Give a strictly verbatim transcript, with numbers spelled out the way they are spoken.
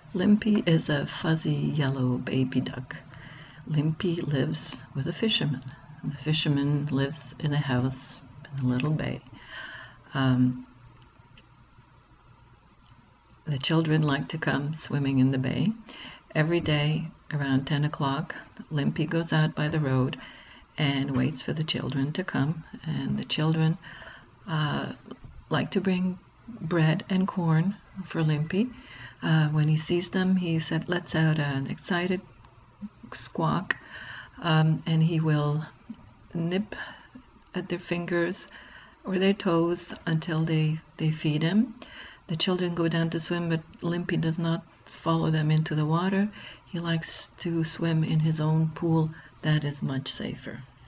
Limpy is a fuzzy yellow baby duck. Limpy lives with a fisherman. The fisherman lives in a house in a little bay. Um, the children like to come swimming in the bay. Every day around ten o'clock, Limpy goes out by the road and waits for the children to come. And the children uh, like to bring bread and corn for Limpy. Uh, when he sees them, he said, lets out an excited squawk, um, and he will nip at their fingers or their toes until they, they feed him. The children go down to swim, but Limpy does not follow them into the water. He likes to swim in his own pool. That is much safer.